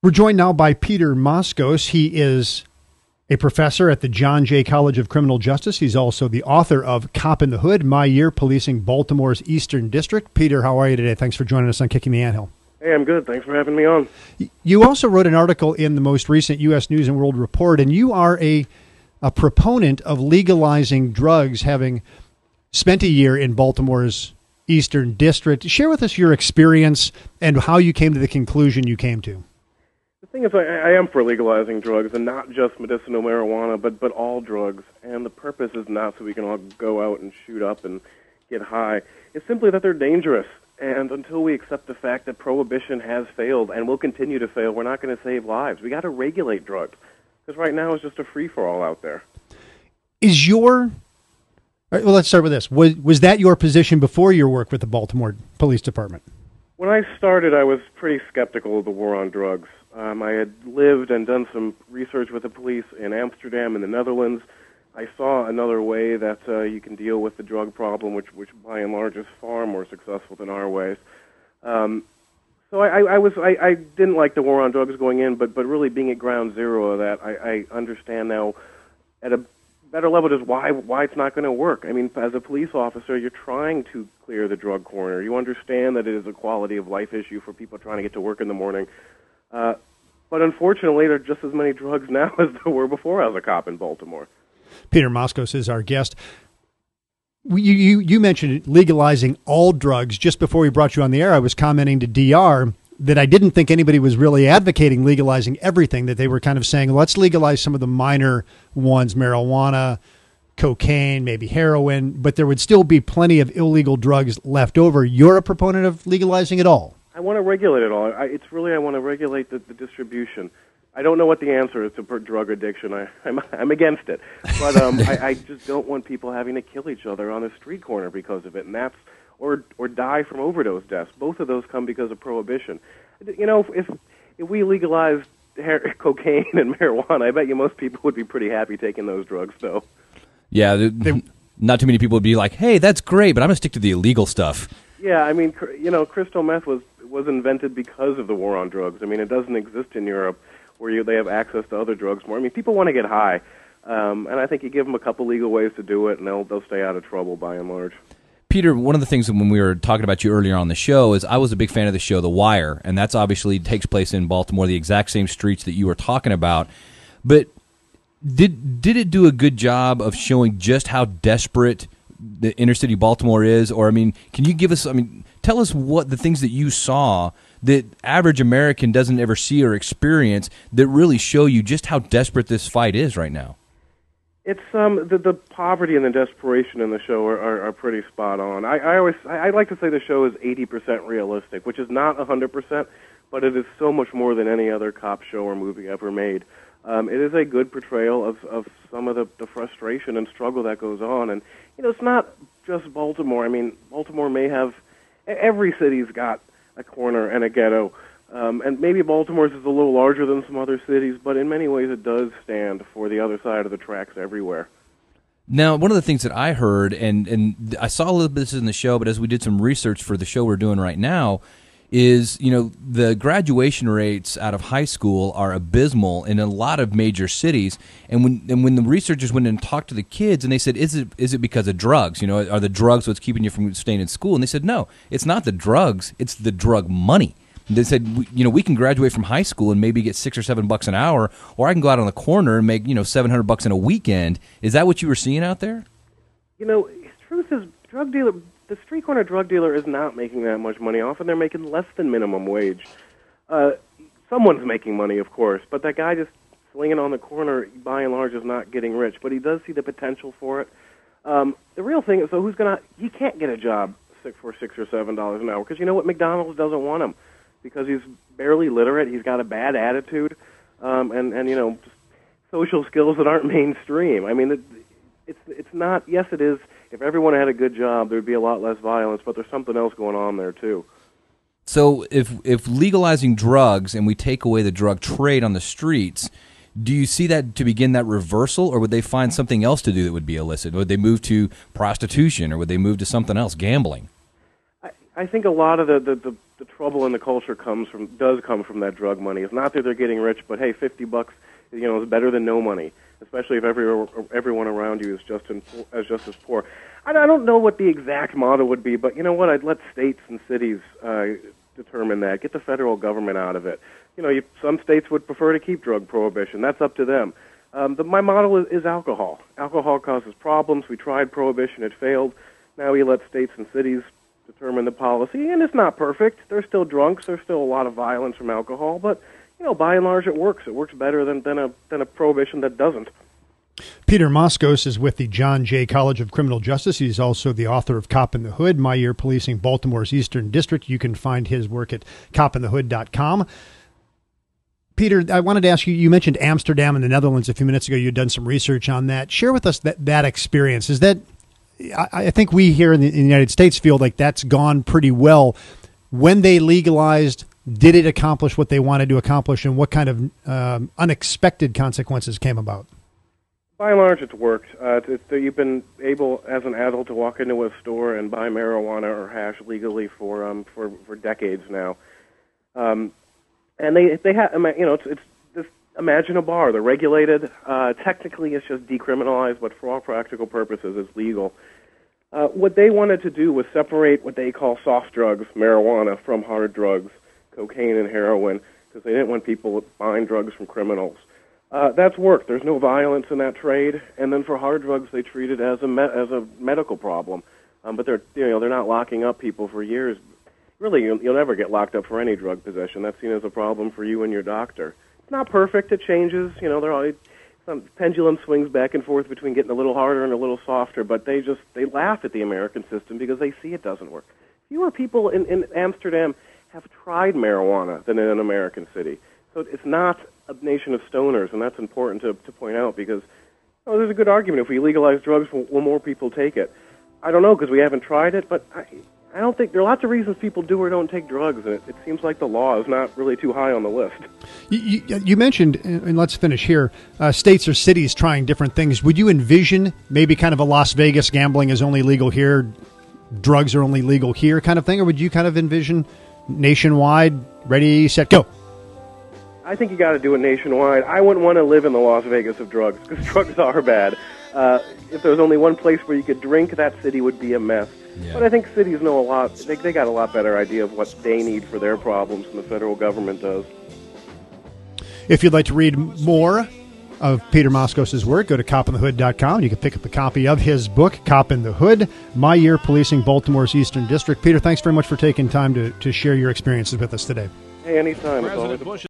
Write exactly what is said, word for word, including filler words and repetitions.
We're joined now by Peter Moskos. He is a professor at the John Jay College of Criminal Justice. He's also the author of Cop in the Hood, My Year Policing Baltimore's Eastern District. Peter, how are you today? Thanks for joining us on Kicking the Anthill. Hey, I'm good. Thanks for having me on. You also wrote an article in the most recent U S News and World Report, and you are a, a proponent of legalizing drugs, having spent a year in Baltimore's Eastern District. Share with us your experience and how you came to the conclusion you came to. The thing is, I, I am for legalizing drugs, and not just medicinal marijuana, but, but all drugs. And the purpose is not so we can all go out and shoot up and get high. It's simply that they're dangerous. And until we accept the fact that prohibition has failed and will continue to fail, we're not going to save lives. We got to regulate drugs, because right now it's just a free-for-all out there. Is your... Well, let's start with this. Was, was that your position before your work with the Baltimore Police Department? When I started, I was pretty skeptical of the war on drugs. Um, I had lived and done some research with the police in Amsterdam and the Netherlands. I saw another way that uh, you can deal with the drug problem, which, which by and large is far more successful than our ways. Um, so I, I, I was I, I didn't like the war on drugs going in, but but really being at ground zero of that, I, I understand now at a better level just why why it's not going to work. I mean, as a police officer, you're trying to clear the drug corner. You understand that it is a quality of life issue for people trying to get to work in the morning. Uh, but unfortunately, there are just as many drugs now as there were before I was a cop in Baltimore. Peter Moskos is our guest. You, you, you mentioned legalizing all drugs. Just before we brought you on the air, I was commenting to D R that I didn't think anybody was really advocating legalizing everything, that they were kind of saying, let's legalize some of the minor ones, marijuana, cocaine, maybe heroin, but there would still be plenty of illegal drugs left over. You're a proponent of legalizing it all. I want to regulate it all. I, it's really, I want to regulate the, the distribution. I don't know what the answer is to drug addiction. I, I'm, I'm against it. But um, I, I just don't want people having to kill each other on a street corner because of it, and that's or or die from overdose deaths. Both of those come because of prohibition. You know, if if we legalized hair, cocaine and marijuana, I bet you most people would be pretty happy taking those drugs, though. Yeah, they, not too many people would be like, hey, that's great, but I'm going to stick to the illegal stuff. Yeah, I mean, you know, crystal meth was, was invented because of the war on drugs. I mean, it doesn't exist in Europe where you, they have access to other drugs more. I mean, people want to get high, um, and I think you give them a couple legal ways to do it, and they'll they'll stay out of trouble by and large. Peter, one of the things when we were talking about you earlier on the show is I was a big fan of the show The Wire, and that's obviously takes place in Baltimore, the exact same streets that you were talking about. But did did it do a good job of showing just how desperate the inner city Baltimore is? Or, I mean, can you give us, I mean, tell us what the things that you saw that average American doesn't ever see or experience that really show you just how desperate this fight is right now? It's um the, the poverty and the desperation in the show are, are, are pretty spot on. I, I always I, I like to say the show is eighty percent realistic, which is not one hundred percent, but it is so much more than any other cop show or movie ever made. Um, it is a good portrayal of, of some of the, the frustration and struggle that goes on. And, you know, it's not just Baltimore. I mean, Baltimore may have, every city's got a corner and a ghetto. Um, and maybe Baltimore's is a little larger than some other cities, but in many ways it does stand for the other side of the tracks everywhere. Now, one of the things that I heard, and, and I saw a little bit of this in the show, but as we did some research for the show we're doing right now, is, you know, the graduation rates out of high school are abysmal in a lot of major cities. And when and when the researchers went and talked to the kids, and they said, is it is it because of drugs? You know, are the drugs what's keeping you from staying in school? And they said, no, it's not the drugs, it's the drug money. They said, you know, we can graduate from high school and maybe get six or seven bucks an hour, or I can go out on the corner and make, you know, seven hundred bucks in a weekend. Is that what you were seeing out there? You know, the truth is, drug dealer, the street corner drug dealer is not making that much money. Often they're making less than minimum wage. Uh, someone's making money, of course, but that guy just slinging on the corner, by and large, is not getting rich. But he does see the potential for it. Um, the real thing is, so who's gonna? He can't get a job for six or seven dollars an hour because you know what? McDonald's doesn't want him because he's barely literate. He's got a bad attitude, um, and and you know, just social skills that aren't mainstream. I mean, it, it's it's not. Yes, it is. If everyone had a good job, there would be a lot less violence, but there's something else going on there, too. So if if legalizing drugs and we take away the drug trade on the streets, do you see that to begin that reversal, or would they find something else to do that would be illicit? Would they move to prostitution, or would they move to something else, gambling? I, I think a lot of the, the, the, the trouble in the culture comes from does come from that drug money. It's not that they're getting rich, but hey, fifty bucks, you know, is better than no money, especially if every, everyone around you is just in, as just as poor. I, I don't know what the exact model would be, but you know what? I'd let states and cities uh, determine that. Get the federal government out of it. You know, you, some states would prefer to keep drug prohibition. That's up to them. Um, the, my model is, is alcohol. Alcohol causes problems. We tried prohibition. It failed. Now we let states and cities determine the policy, and it's not perfect. There's still drunks. There's still a lot of violence from alcohol, but you know, by and large, it works. It works better than, than a than a prohibition that doesn't. Peter Moskos is with the John Jay College of Criminal Justice. He's also the author of Cop in the Hood, My Year Policing Baltimore's Eastern District. You can find his work at cop in the hood dot com. Peter, I wanted to ask you, you mentioned Amsterdam in the Netherlands a few minutes ago. You'd done some research on that. Share with us that, that experience. Is that, I, I think we here in the, in the United States feel like that's gone pretty well. When they legalized, did it accomplish what they wanted to accomplish, and what kind of um, unexpected consequences came about? By and large, it's worked. Uh, it's, it's, you've been able, as an adult, to walk into a store and buy marijuana or hash legally for um, for, for decades now. Um, and they they have, you know, it's, it's just imagine a bar. They're regulated. Uh, technically, it's just decriminalized, but for all practical purposes, it's legal. Uh, what they wanted to do was separate what they call soft drugs, marijuana, from hard drugs, cocaine and heroin, because they didn't want people buying drugs from criminals. Uh, that's worked. There's no violence in that trade. And then for hard drugs, they treat it as a me- as a medical problem. Um, but they're you know they're not locking up people for years. Really, you'll, you'll never get locked up for any drug possession. That's seen as a problem for you and your doctor. It's not perfect. It changes. You know, they're all, some pendulum swings back and forth between getting a little harder and a little softer. But they just they laugh at the American system because they see it doesn't work. Fewer people in, in Amsterdam have tried marijuana than in an American city. So it's not a nation of stoners, and that's important to, to point out because oh, there's a good argument. If we legalize drugs, will, will more people take it? I don't know because we haven't tried it, but I, I don't think there are lots of reasons people do or don't take drugs, and it, it seems like the law is not really too high on the list. You, you, you mentioned, and let's finish here, uh, states or cities trying different things. Would you envision maybe kind of a Las Vegas gambling is only legal here, drugs are only legal here kind of thing, or would you kind of envision nationwide, ready, set, go? I think you got to do it nationwide. I wouldn't want to live in the Las Vegas of drugs because drugs are bad. Uh, if there was only one place where you could drink, that city would be a mess. Yeah. But I think cities know a lot. They, they got a lot better idea of what they need for their problems than the federal government does. If you'd like to read more of Peter Moskos' work, go to cop in the hood dot com. You can pick up a copy of his book, Cop in the Hood, My Year Policing Baltimore's Eastern District. Peter, thanks very much for taking time to, to share your experiences with us today. Hey, anytime. It's always a-